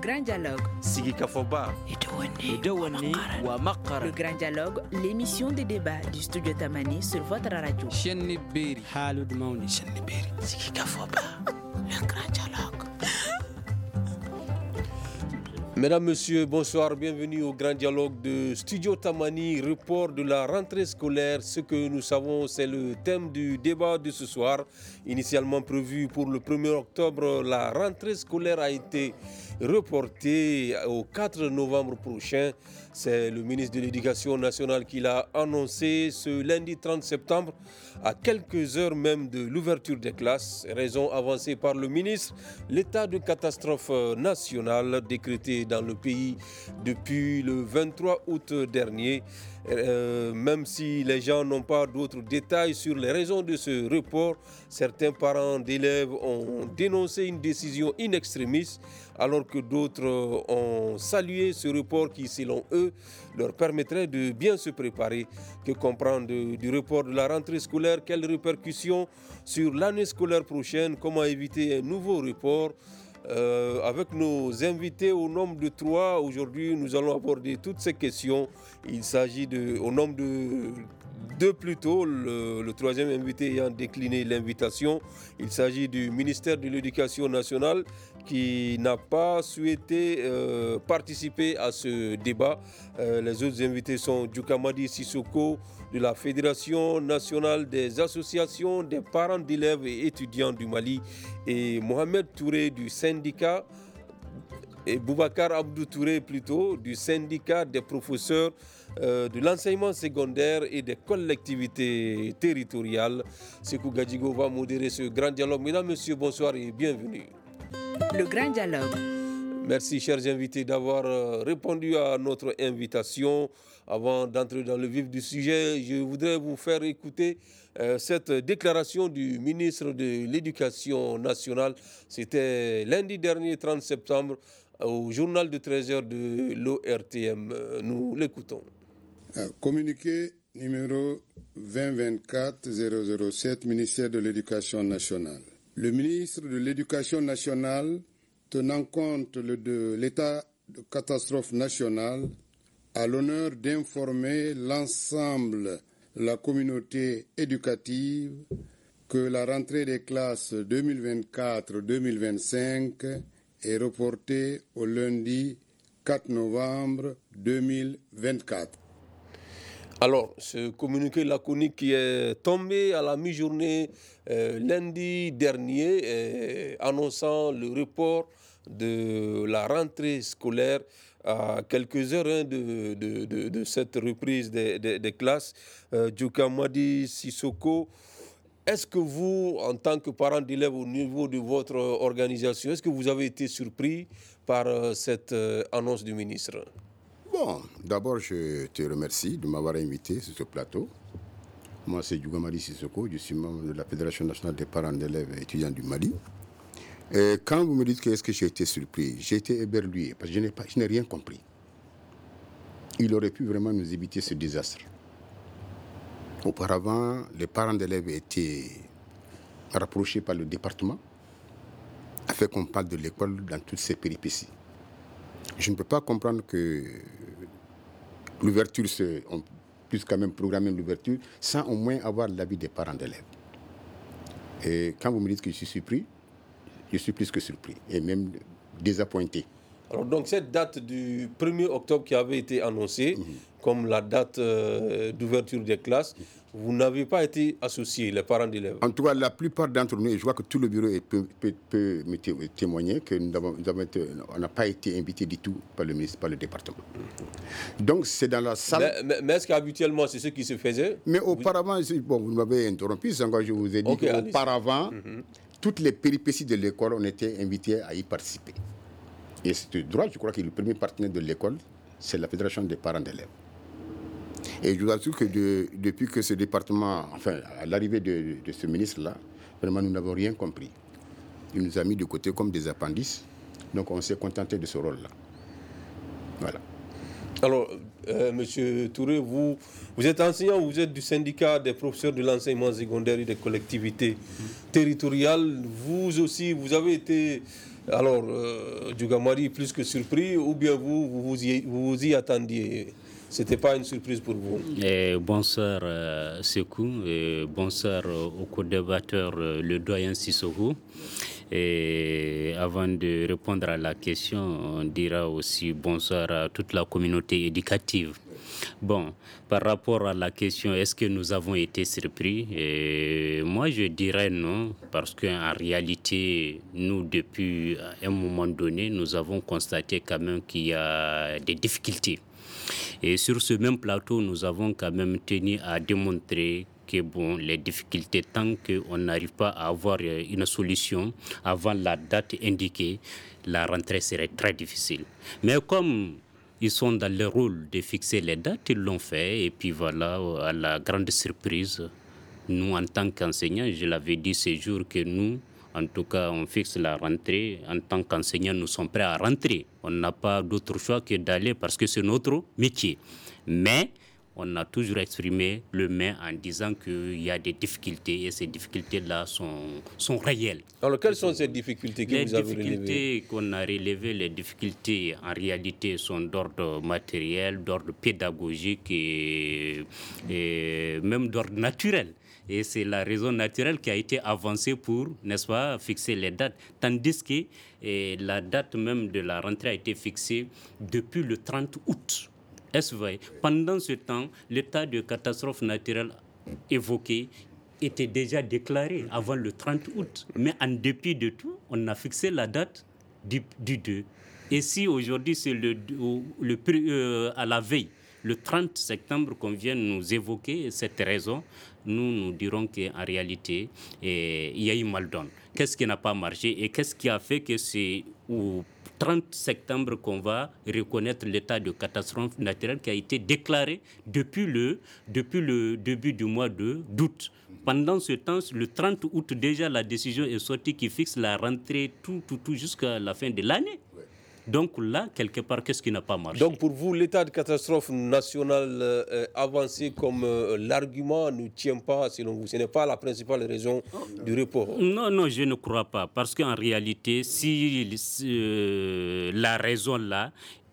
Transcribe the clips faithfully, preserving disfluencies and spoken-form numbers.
grand dialogue. Sigi Kafoba. Le grand dialogue, l'émission de débat du studio Tamani sur votre radio. Chenni Beri. Halud Mauni. Chenni Beri. Sigi Kafoba. Le grand dialogue. Mesdames, Messieurs, bonsoir, bienvenue au grand dialogue de Studio Tamani, report de la rentrée scolaire. Ce que nous savons, c'est le thème du débat de ce soir. Initialement prévu pour le premier octobre, la rentrée scolaire a été reportée au quatre novembre prochain. C'est le ministre de l'Éducation nationale qui l'a annoncé ce lundi trente septembre, à quelques heures même de l'ouverture des classes. Raison avancée par le ministre, l'état de catastrophe nationale décrété dans le pays depuis le vingt-trois août dernier. Euh, même si les gens n'ont pas d'autres détails sur les raisons de ce report, certains parents d'élèves ont dénoncé une décision in extremis, alors que d'autres ont salué ce report qui, selon eux, leur permettrait de bien se préparer. Que comprendre de, du report de la rentrée scolaire? Quelles répercussions sur l'année scolaire prochaine? Comment éviter un nouveau report? Euh, avec nos invités au nombre de trois, aujourd'hui nous allons aborder toutes ces questions. Il s'agit de, au nombre de deux plutôt, le, le troisième invité ayant décliné l'invitation. Il s'agit du ministère de l'Éducation nationale qui n'a pas souhaité euh, participer à ce débat. Euh, les autres invités sont Djoukamadi Sissoko de la Fédération nationale des associations des parents d'élèves et étudiants du Mali et Mohamed Touré du syndicat et Boubacar Abdou Touré plutôt du syndicat des professeurs euh, de l'enseignement secondaire et des collectivités territoriales. Sekou Gadjigo va modérer ce grand dialogue. Mesdames, Messieurs, bonsoir et bienvenue. Le grand dialogue. Merci, chers invités, d'avoir répondu à notre invitation. Avant d'entrer dans le vif du sujet, je voudrais vous faire écouter euh, cette déclaration du ministre de l'Éducation nationale. C'était lundi dernier, trente septembre, au journal de treize heures de l'O R T M. Nous l'écoutons. Communiqué numéro vingt vingt-quatre zéro zéro sept, ministère de l'Éducation nationale. Le ministre de l'Éducation nationale, tenant compte de l'état de catastrophe nationale, a l'honneur d'informer l'ensemble de la communauté éducative que la rentrée des classes deux mille vingt-quatre deux mille vingt-cinq est reportée au lundi quatre novembre deux mille vingt-quatre. Alors, ce communiqué laconique qui est tombé à la mi-journée euh, lundi dernier, euh, annonçant le report de la rentrée scolaire à quelques heures hein, de, de, de, de cette reprise des, des, des classes. Euh, Djoukamadi Sissoko, est-ce que vous, en tant que parent d'élèves au niveau de votre organisation, est-ce que vous avez été surpris par euh, cette euh, annonce du ministre? Bon, d'abord, je te remercie de m'avoir invité sur ce plateau. Moi, c'est Djoukamadi Sissoko, je suis membre de la Fédération nationale des parents d'élèves et étudiants du Mali. Et quand vous me dites que est-ce que j'ai été surpris, j'ai été éberlué parce que je n'ai, pas, je n'ai rien compris. Il aurait pu vraiment nous éviter ce désastre. Auparavant, les parents d'élèves étaient rapprochés par le département afin qu'on parle de l'école dans toutes ses péripéties. Je ne peux pas comprendre que l'ouverture, on puisse quand même programmer l'ouverture sans au moins avoir l'avis des parents d'élèves. Et quand vous me dites que je suis surpris, je suis plus que surpris et même désappointé. Alors donc cette date du premier octobre qui avait été annoncée mmh. comme la date euh, d'ouverture des classes, vous n'avez pas été associés, les parents d'élèves? En tout cas, la plupart d'entre nous, et je vois que tout le bureau peut, peut, peut me témoigner que nous avons, nous avons été, on n'a pas été invités du tout par le ministre, par le département. Mmh. Donc c'est dans la salle... Mais, mais, mais est-ce qu'habituellement c'est ce qui se faisait? Mais auparavant, vous, bon, vous m'avez interrompu, c'est encore je vous ai dit okay, qu'auparavant... Mmh. Toutes les péripéties de l'école, on était invités à y participer. Et c'est droit, je crois que le premier partenaire de l'école, c'est la Fédération des parents d'élèves. Et je vous assure que de, depuis que ce département, enfin, à l'arrivée de, de ce ministre-là, vraiment, nous n'avons rien compris. Il nous a mis de côté comme des appendices. Donc, on s'est contenté de ce rôle-là. Voilà. Alors, euh, Monsieur Touré, vous, vous êtes enseignant, vous êtes du syndicat des professeurs de l'enseignement secondaire et des collectivités territoriales. Vous aussi, vous avez été Alors, euh, Djougamadi, plus que surpris, ou bien vous, vous vous y, vous vous y attendiez? Ce n'était pas une surprise pour vous? Et bonsoir euh, Sekou, et bonsoir euh, au co-débatteur euh, le doyen Sissoko. Et avant de répondre à la question, on dira aussi bonsoir à toute la communauté éducative. Bon, par rapport à la question, est-ce que nous avons été surpris? Et moi, je dirais non, parce qu'en réalité, nous, depuis un moment donné, nous avons constaté quand même qu'il y a des difficultés. Et sur ce même plateau, nous avons quand même tenu à démontrer que bon, les difficultés, tant qu'on n'arrive pas à avoir une solution avant la date indiquée, la rentrée serait très difficile. Mais comme ils sont dans le rôle de fixer les dates, ils l'ont fait. Et puis voilà, à la grande surprise, nous, en tant qu'enseignants, je l'avais dit ce jour que nous, en tout cas, on fixe la rentrée. En tant qu'enseignants, nous sommes prêts à rentrer. On n'a pas d'autre choix que d'aller parce que c'est notre métier. Mais on a toujours exprimé le mais en disant qu'il y a des difficultés et ces difficultés-là sont, sont réelles. Alors, quelles sont ces difficultés que les vous avez difficultés relevées? qu'on a relevées, les difficultés en réalité sont d'ordre matériel, d'ordre pédagogique et, et même d'ordre naturel. Et c'est la raison naturelle qui a été avancée pour, n'est-ce pas, fixer les dates. Tandis que eh, la date même de la rentrée a été fixée depuis le trente août. Est-ce vrai? Pendant ce temps, l'état de catastrophe naturelle évoqué était déjà déclaré avant le trente août. Mais en dépit de tout, on a fixé la date du, du deux. Et si aujourd'hui, c'est le, le, euh, à la veille, le trente septembre qu'on vient nous évoquer cette raison, nous nous dirons qu'en réalité, eh, il y a eu mal donne. Qu'est-ce qui n'a pas marché et qu'est-ce qui a fait que c'est au trente septembre qu'on va reconnaître l'état de catastrophe naturelle qui a été déclaré depuis le, depuis le début du mois de, d'août. Pendant ce temps, le trente août, déjà, la décision est sortie qui fixe la rentrée tout, tout, tout jusqu'à la fin de l'année. Donc là, quelque part, qu'est-ce qui n'a pas marché? Donc pour vous, l'état de catastrophe nationale euh, avancé comme euh, l'argument ne tient pas, selon vous. Ce n'est pas la principale raison du report. Non, non, je ne crois pas. Parce qu'en réalité, si euh, la raison là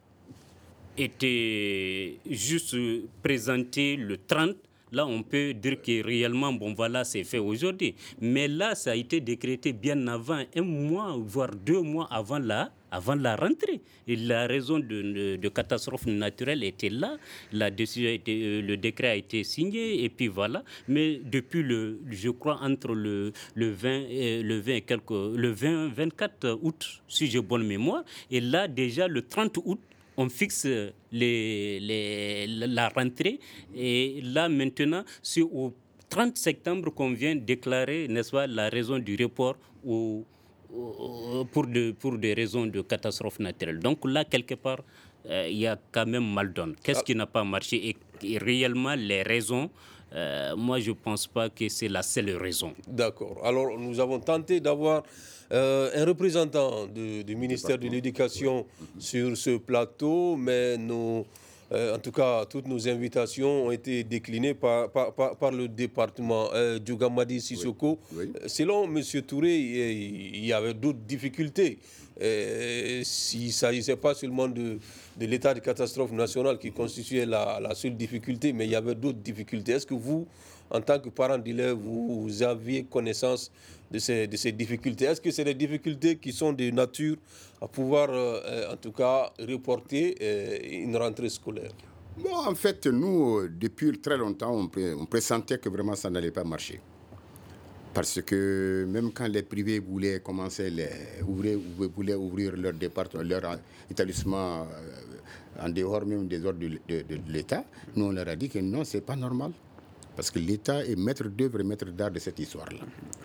était juste présentée le trente, là, on peut dire que réellement, bon, voilà, c'est fait aujourd'hui. Mais là, ça a été décrété bien avant, un mois, voire deux mois avant la, avant la rentrée. Et la raison de, de, de catastrophe naturelle était là. La décision a été, le décret a été signé, et puis voilà. Mais depuis, le, je crois, entre le, le vingt et le vingt et quelques, le vingt, vingt-quatre août, si j'ai bonne mémoire, et là, déjà, le trente août, on fixe les, les, la rentrée et là maintenant c'est au trente septembre qu'on vient déclarer, n'est-ce pas, la raison du report au, au, pour, de, pour des raisons de catastrophe naturelle. Donc là quelque part euh, il y a quand même mal donne. Qu'est-ce qui n'a pas marché et, et réellement les raisons, euh, moi je ne pense pas que c'est la seule raison. D'accord. Alors nous avons tenté d'avoir Euh, un représentant de, du ministère de l'Éducation sur ce plateau, mais nous, euh, en tout cas, toutes nos invitations ont été déclinées par, par, par, par le département. Euh, Djougamadi Sissoko, oui. Oui. Selon M. Touré, il y avait d'autres difficultés. Euh, s'il ne s'agissait pas seulement de, de l'état de catastrophe nationale qui constituait la, la seule difficulté, mais il y avait d'autres difficultés. Est-ce que vous, en tant que parent d'élèves, vous, vous aviez connaissance de ces, de ces difficultés? Est-ce que c'est des difficultés qui sont de nature à pouvoir, euh, en tout cas, reporter euh, une rentrée scolaire? Bon, en fait, nous, depuis très longtemps, on, pré- on pressentait que vraiment ça n'allait pas marcher. Parce que même quand les privés voulaient commencer, les, ouvrir, voulaient ouvrir leur département, leur établissement euh, en dehors même des ordres de, de, de, de l'État, nous on leur a dit que non, c'est pas normal. Parce que l'État est maître d'œuvre et maître d'art de cette histoire-là.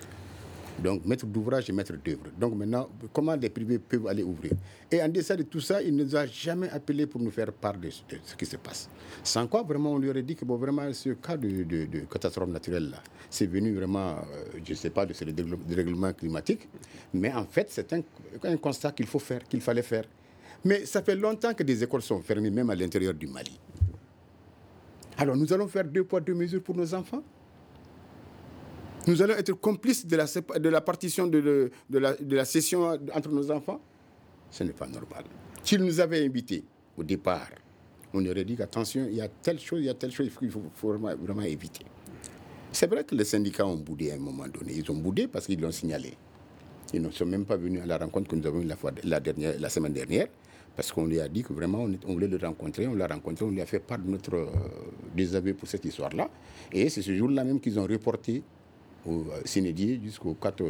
Donc, maître d'ouvrage et maître d'œuvre. Donc, maintenant, comment les privés peuvent aller ouvrir? Et en deçà de tout ça, il ne nous a jamais appelés pour nous faire part de, de ce qui se passe. Sans quoi, vraiment, on lui aurait dit que bon, vraiment, ce cas de, de, de catastrophe naturelle-là, c'est venu vraiment, euh, je ne sais pas, de ce dérèglement climatique. Mais en fait, c'est un, un constat qu'il faut faire, qu'il fallait faire. Mais ça fait longtemps que des écoles sont fermées, même à l'intérieur du Mali. Alors, nous allons faire deux poids, deux mesures pour nos enfants. Nous allons être complices de la, de la partition de, de, de, la, de la session entre nos enfants. Ce n'est pas normal. S'ils nous avaient invités au départ, on aurait dit qu'attention, il y a telle chose, il y a telle chose, il faut, faut vraiment, vraiment éviter. C'est vrai que les syndicats ont boudé à un moment donné. Ils ont boudé parce qu'ils l'ont signalé. Ils ne sont même pas venus à la rencontre que nous avons eue la, fois, la, dernière, la semaine dernière, parce qu'on lui a dit que vraiment on, on voulait le rencontrer. On l'a rencontré, on lui a fait part de notre euh, désaveu pour cette histoire-là. Et c'est ce jour-là même qu'ils ont reporté au Sénédier jusqu'au quatre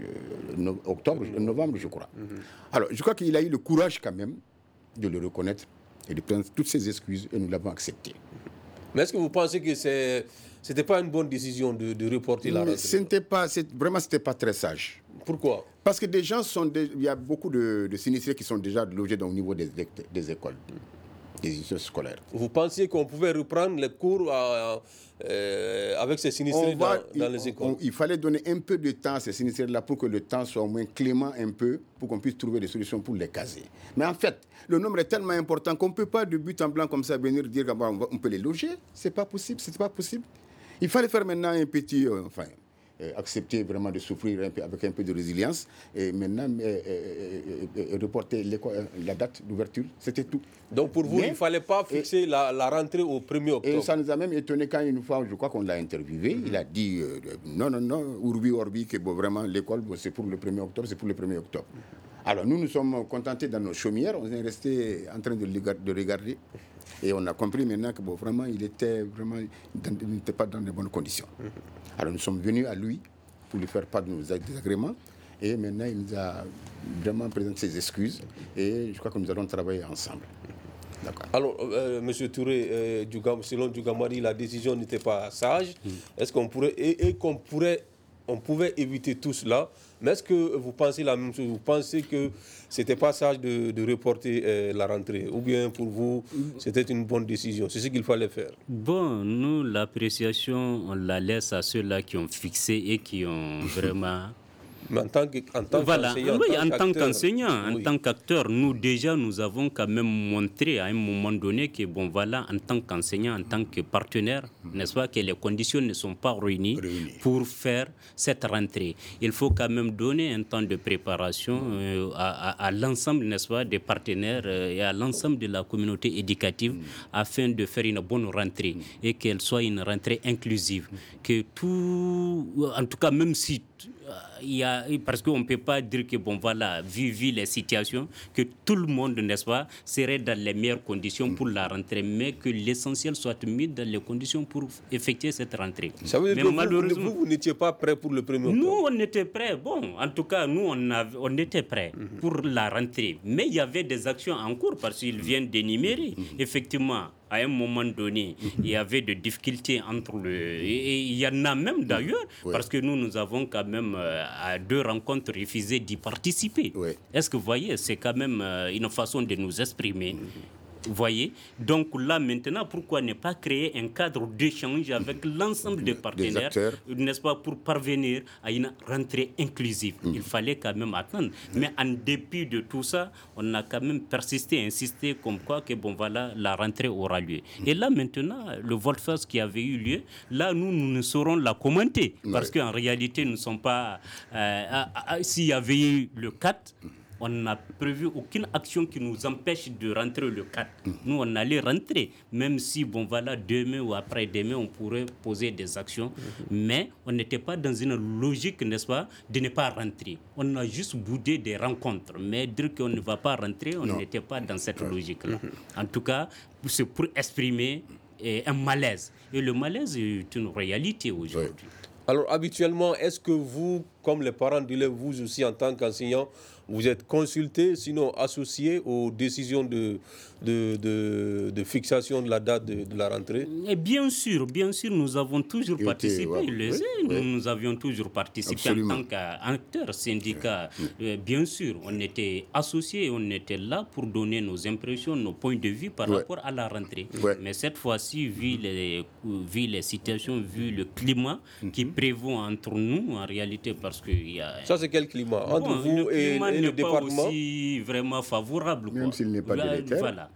octobre, novembre, je crois. Mm-hmm. Alors, je crois qu'il a eu le courage quand même de le reconnaître et de prendre toutes ses excuses, et nous l'avons accepté. Mais est-ce que vous pensez que c'est, c'était pas une bonne décision de, de reporter la rentrée? Ce n'était pas, c'est, vraiment, ce n'était pas très sage. Pourquoi? Parce que des gens sont, de, il y a beaucoup de, de sinistrés qui sont déjà logés au niveau des, des, des écoles, des institutions scolaires. Vous pensiez qu'on pouvait reprendre les cours à, euh, avec ces sinistrés va, dans, dans il, les écoles? On, il fallait donner un peu de temps à ces sinistrés-là pour que le temps soit au moins clément un peu, pour qu'on puisse trouver des solutions pour les caser. Mais en fait, le nombre est tellement important qu'on ne peut pas de but en blanc comme ça venir dire qu'on peut les loger. Ce n'est pas possible, c'est pas possible. Il fallait faire maintenant un petit... Euh, enfin, euh, accepter vraiment de souffrir un peu, avec un peu de résilience et maintenant euh, euh, euh, reporter la date d'ouverture, c'était tout. Donc pour vous, mais, il ne fallait pas fixer et, la, la rentrée au premier octobre. Et ça nous a même étonné quand une fois, je crois qu'on l'a interviewé, mm-hmm. il a dit euh, non, non, non, urbi orbi, que bon, vraiment l'école, bon, c'est pour le premier octobre, c'est pour le premier octobre. Mm-hmm. Alors nous, nous sommes contentés dans nos chaumières, on est restés en train de, de regarder. Et on a compris maintenant que bon, vraiment, il était vraiment, il n'était pas dans de bonnes conditions. Mm-hmm. Alors nous sommes venus à lui pour lui faire part de nos désagréments. Et maintenant, il nous a vraiment présenté ses excuses. Et je crois que nous allons travailler ensemble. D'accord. Alors, euh, M. Touré, euh, Djougam, selon Djougamari, la décision n'était pas sage. Mm. Est-ce qu'on pourrait, et, et qu'on pourrait, on pouvait éviter tout cela? Mais est-ce que vous pensez la même chose? Vous pensez que ce n'était pas sage de, de reporter euh, la rentrée? Ou bien pour vous, c'était une bonne décision? C'est ce qu'il fallait faire? Bon, nous, l'appréciation, on la laisse à ceux-là qui ont fixé et qui ont vraiment... Mais en tant, que, en tant voilà. qu'enseignant, oui, en tant qu'acteur, qu'enseignant, oui. en tant qu'acteur, nous déjà, nous avons quand même montré à un moment donné que, bon, voilà, en tant qu'enseignant, en tant que partenaire, mmh. n'est-ce pas, que les conditions ne sont pas réunies Réunis. pour faire cette rentrée. Il faut quand même donner un temps de préparation euh, à, à, à l'ensemble, n'est-ce pas, des partenaires euh, et à l'ensemble de la communauté éducative mmh. afin de faire une bonne rentrée mmh. et qu'elle soit une rentrée inclusive. Mmh. Que tout, en tout cas, même si il y a, parce qu'on ne peut pas dire que, bon, voilà, vu, vu les situations, que tout le monde, n'est-ce pas, serait dans les meilleures conditions pour la rentrée, mais que l'essentiel soit mis dans les conditions pour effectuer cette rentrée. Ça veut dire mais que malheureusement, vous, vous, vous n'étiez pas prêt pour le premier octobre? Nous, on était prêts. Bon, en tout cas, nous, on, a, on était prêts mm-hmm. pour la rentrée. Mais il y avait des actions en cours parce qu'ils viennent d'énumérer. Mm-hmm. Effectivement, à un moment donné, mm-hmm. il y avait des difficultés entre le... Et il y en a même d'ailleurs, ouais. parce que nous, nous avons quand même, euh, à deux rencontres, refusé d'y participer. Ouais. Est-ce que vous voyez, c'est quand même euh, une façon de nous exprimer. Mm-hmm. Vous voyez? Donc là, maintenant, pourquoi ne pas créer un cadre d'échange avec l'ensemble des partenaires, des n'est-ce pas, pour parvenir à une rentrée inclusive? Mmh. Il fallait quand même attendre. Mmh. Mais en dépit de tout ça, on a quand même persisté, insisté comme quoi que, bon, voilà, la rentrée aura lieu. Mmh. Et là, maintenant, le volte-face qui avait eu lieu, là, nous, nous ne saurons la commenter. Mmh. Parce qu'en réalité, nous ne sommes pas... Euh, à, à, s'il y avait eu le quatre... Mmh. On n'a prévu aucune action qui nous empêche de rentrer le quatre. Mmh. Nous, on allait rentrer, même si, bon, voilà, demain ou après-demain, on pourrait poser des actions. Mmh. Mais on n'était pas dans une logique, n'est-ce pas, de ne pas rentrer. On a juste boudé des rencontres. Mais dire qu'on ne va pas rentrer, on non. n'était pas dans cette logique-là. Mmh. En tout cas, c'est pour exprimer eh, un malaise. Et le malaise est une réalité aujourd'hui. Oui. Alors, habituellement, est-ce que vous, comme les parents d'élèves, vous aussi, en tant qu'enseignant, vous êtes consultés, sinon associés aux décisions de, de, de, de fixation de la date de, de la rentrée? Et bien sûr, bien sûr, nous avons toujours Il participé. Était, ouais, le oui, nous, oui. nous avions toujours participé Absolument. en tant qu'acteurs, syndicats. Oui. Bien sûr, on était associés, on était là pour donner nos impressions, nos points de vue par oui. rapport à la rentrée. Oui. Mais cette fois-ci, vu les, vu les situations, vu le climat mm-hmm. qui prévaut entre nous, en réalité, parce qu'il y a... Ça, c'est quel climat? Entre bon, vous et, et le département? Pas aussi vraiment favorable. Même quoi. s'il n'est pas voilà, délétère. Voilà.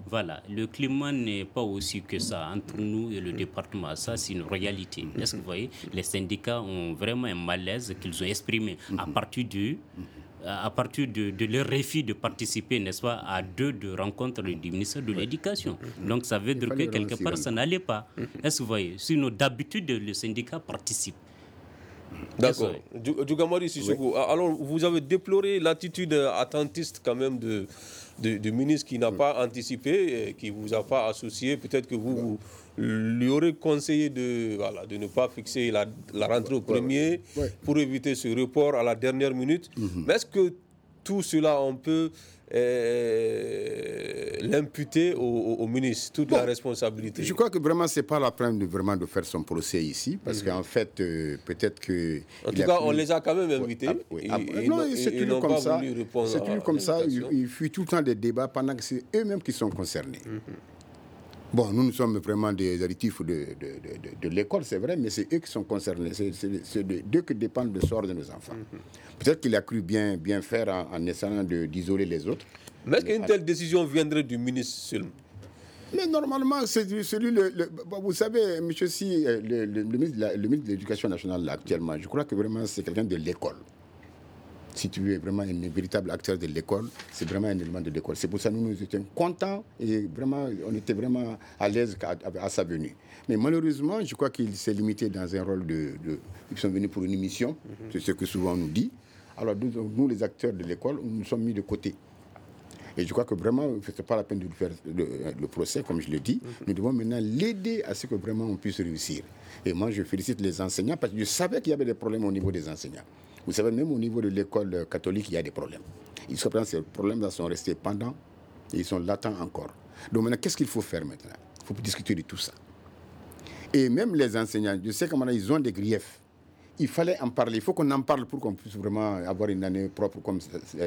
Voilà, le climat n'est pas aussi que ça entre nous et le département. Ça, c'est une réalité. Est-ce que vous voyez, les syndicats ont vraiment un malaise qu'ils ont exprimé à partir du... à partir de, de leur refus de participer, n'est-ce pas, à deux de rencontres du ministère de l'Éducation. Donc, ça veut dire que quelque part, ça n'allait pas. Est-ce que vous voyez? Sinon, d'habitude, le syndicat participe. D'accord. Djougamari Sissoko, oui. Alors, vous avez déploré l'attitude attentiste quand même de, de, de ministre qui n'a oui. pas anticipé, qui ne vous a pas associé. Peut-être que vous, vous lui aurez conseillé de, voilà, de ne pas fixer la, la rentrée au premier oui. Oui. pour éviter ce report à la dernière minute. Mm-hmm. Mais est-ce que tout cela, on peut euh, l'imputer au, au, au ministre, toute bon, la responsabilité? Je crois que vraiment, ce n'est pas la peine de, vraiment de faire son procès ici, parce mm-hmm. qu'en fait, euh, peut-être que... En tout cas, plus... on les a quand même invités. Ah, oui. ah, et, non, et c'est toujours comme ça. C'est toujours comme ça. Il, il fuit tout le temps des débats pendant que c'est eux-mêmes qui sont concernés. Mm-hmm. Bon, nous, nous sommes vraiment des additifs de, de, de, de l'école, c'est vrai, mais c'est eux qui sont concernés. C'est, c'est, c'est d'eux que dépend le sort de nos enfants. Mm-hmm. Peut-être qu'il a cru bien, bien faire en, en essayant de, d'isoler les autres. Mais est-ce qu'une telle décision viendrait du ministre seulement? Mais normalement, c'est celui... Le, le, vous savez, monsieur, si le, le, le, ministre de la, le ministre de l'Éducation nationale, là, actuellement, je crois que vraiment, c'est quelqu'un de l'école. Si tu es vraiment un véritable acteur de l'école, c'est vraiment un élément de l'école. C'est pour ça que nous nous étions contents et vraiment, on était vraiment à l'aise à, à, à sa venue. Mais malheureusement, je crois qu'il s'est limité dans un rôle de... de ils sont venus pour une mission, mm-hmm. c'est ce que souvent on nous dit. Alors nous, nous, les acteurs de l'école, nous nous sommes mis de côté. Et je crois que vraiment, ce n'est pas la peine de faire le, le procès, comme je l'ai dit. Mm-hmm. Nous devons maintenant l'aider à ce que vraiment on puisse réussir. Et moi, je félicite les enseignants parce que je savais qu'il y avait des problèmes au niveau des enseignants. Vous savez, même au niveau de l'école catholique, il y a des problèmes. Ils se prennent ces problèmes-là sont restés pendant et ils sont latents encore. Donc maintenant, qu'est-ce qu'il faut faire maintenant? Il faut discuter de tout ça. Et même les enseignants, je sais comment ils ont des griefs. Il fallait en parler. Il faut qu'on en parle pour qu'on puisse vraiment avoir une année propre comme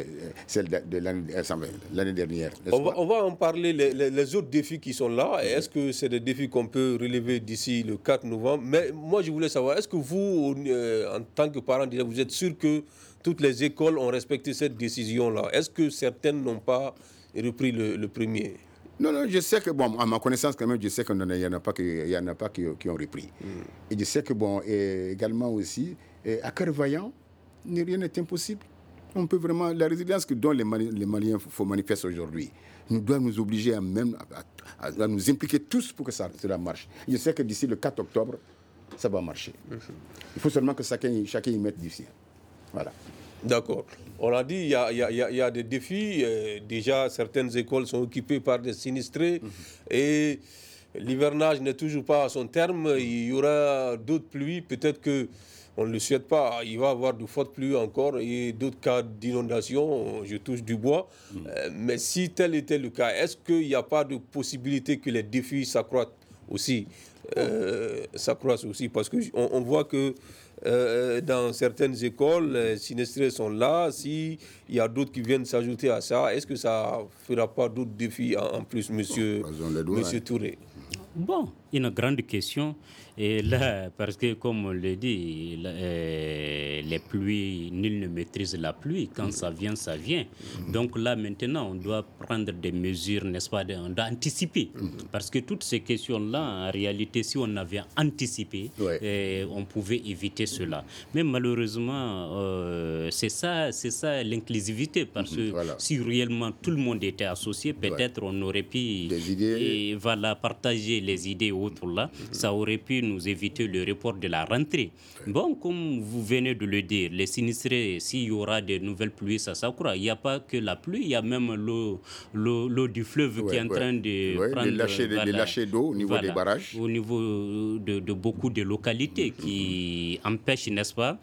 celle de l'année, l'année dernière. On va, on va en parler, les, les, les autres défis qui sont là. Est-ce que c'est des défis qu'on peut relever d'ici le quatre novembre? Mais moi, je voulais savoir, est-ce que vous, euh, en tant que parent, vous êtes sûr que toutes les écoles ont respecté cette décision-là? Est-ce que certaines n'ont pas repris le, le premier? Non, non, je sais que, bon, à ma connaissance, quand même, je sais qu'il n'y en a pas, qu'il y en a pas qui, qui ont repris. Mm. Et je sais que, bon, et également aussi, et à cœur vaillant, rien n'est impossible. On peut vraiment, la résilience que dont les, Mali, les Maliens faut manifester aujourd'hui, nous doit nous obliger à même, à, à, à nous impliquer tous pour que ça, cela marche. Je sais que d'ici le quatre octobre, ça va marcher. Mm. Il faut seulement que chacun, chacun y mette du sien. Voilà. D'accord. On l'a dit, il y a, y, a, y a des défis. Euh, déjà, certaines écoles sont occupées par des sinistrés. Mm-hmm. Et l'hivernage n'est toujours pas à son terme. Il y aura d'autres pluies. Peut-être qu'on ne le souhaite pas. Il va y avoir de fortes pluies encore et d'autres cas d'inondation. Je touche du bois. Mm-hmm. Euh, mais si tel était le cas, est-ce qu'il n'y a pas de possibilité que les défis s'accroissent aussi, euh, s'accroissent aussi? Parce qu'on on voit que Euh, dans certaines écoles, les sinistrés sont là. S'il y a d'autres qui viennent s'ajouter à ça, est-ce que ça ne fera pas d'autres défis en, en plus, monsieur, monsieur Touré? Bon, une grande question. Et là, parce que comme on le dit, la, euh, les pluies, nul ne maîtrise la pluie. Quand ça vient, ça vient. Donc là, maintenant, on doit prendre des mesures, n'est-ce pas? On doit anticiper. Parce que toutes ces questions-là, en réalité, si on avait anticipé, ouais. euh, on pouvait éviter cela. Mais malheureusement, euh, c'est ça, c'est ça l'inclusivité. Parce que voilà. Si réellement tout le monde était associé, peut-être ouais. on aurait pu des idées. Et, voilà, partager les idées autres là. Mm-hmm. Ça aurait pu nous éviter le report de la rentrée. Ouais. Bon, comme vous venez de le dire, les sinistrés, s'il y aura de nouvelles pluies, ça s'accroît. Il n'y a pas que la pluie, il y a même l'eau, l'eau, l'eau du fleuve ouais, qui est en ouais. train de ouais, prendre... Les lâchers, voilà, les lâchers d'eau au niveau voilà, des barrages. Au niveau de, de beaucoup de localités qui mm-hmm. empêchent, n'est-ce pas,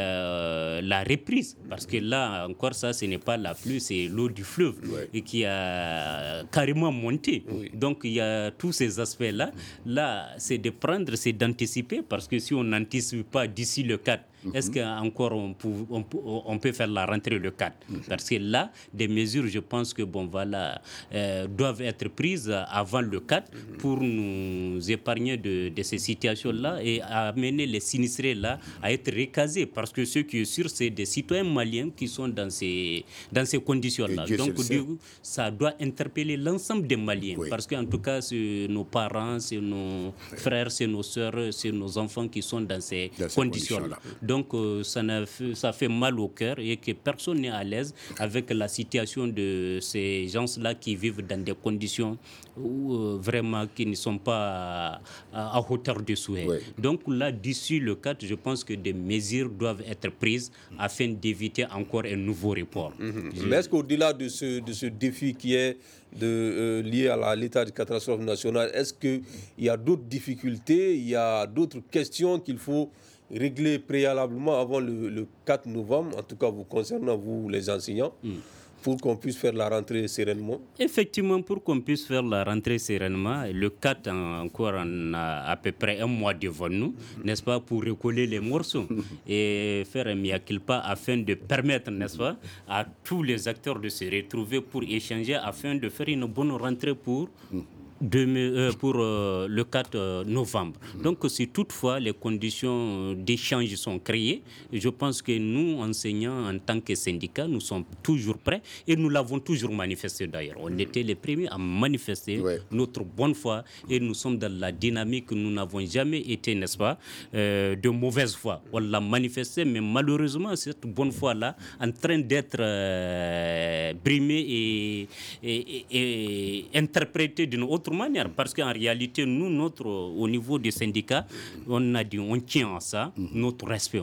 euh, la reprise. Parce que là, encore ça, ce n'est pas la pluie, c'est l'eau du fleuve ouais. et qui a carrément monté. Oui. Donc, il y a tous ces aspects-là. Là, c'est de prendre, c'est d'anticiper, parce que si on n'anticipe pas d'ici le quatre, Mm-hmm. Est-ce qu'encore on, on, on peut faire la rentrée le quatre? Mm-hmm. Parce que là, des mesures, je pense que bon, voilà, euh, doivent être prises avant le quatre mm-hmm. pour nous épargner de, de ces situations-là et amener les sinistrés-là à être recasés. Parce que ce qui est sûr, c'est des citoyens maliens qui sont dans ces, dans ces conditions-là. Donc, du coup, ça doit interpeller l'ensemble des Maliens. Oui. Parce qu'en tout cas, c'est nos parents, c'est nos oui. frères, c'est nos sœurs, c'est nos enfants qui sont dans ces dans conditions-là. Conditions Donc, euh, ça, fait, ça fait mal au cœur et que personne n'est à l'aise avec la situation de ces gens-là qui vivent dans des conditions où, euh, vraiment qui ne sont pas à, à hauteur de souhait. Oui. Donc là, d'ici le quatre, je pense que des mesures doivent être prises afin d'éviter encore un nouveau report. Mmh. Je... Mais est-ce qu'au-delà de ce, de ce défi qui est de, euh, lié à la, l'état de catastrophe nationale, est-ce qu'il y a d'autres difficultés, il y a d'autres questions qu'il faut régler préalablement avant le, le quatre novembre, en tout cas vous concernant, vous les enseignants, mmh. pour qu'on puisse faire la rentrée sereinement? Effectivement, pour qu'on puisse faire la rentrée sereinement, le quatre, encore, on a à peu près un mois devant nous, mm-hmm. n'est-ce pas, pour recoller les morceaux et faire un mea culpa afin de permettre, n'est-ce pas, à tous les acteurs de se retrouver pour échanger afin de faire une bonne rentrée pour... De, euh, pour euh, le quatre novembre. Donc, si toutefois les conditions d'échange sont créées, je pense que nous, enseignants, en tant que syndicats, nous sommes toujours prêts et nous l'avons toujours manifesté d'ailleurs. On était les premiers à manifester ouais. notre bonne foi et nous sommes dans la dynamique. Nous n'avons jamais été, n'est-ce pas, euh, de mauvaise foi. On l'a manifesté, mais malheureusement, cette bonne foi-là en train d'être euh, brimée et, et, et, et interprétée d'une autre manière, parce qu'en réalité, nous, notre, au niveau des syndicats, on a dit, on tient à ça, mm-hmm. notre respect.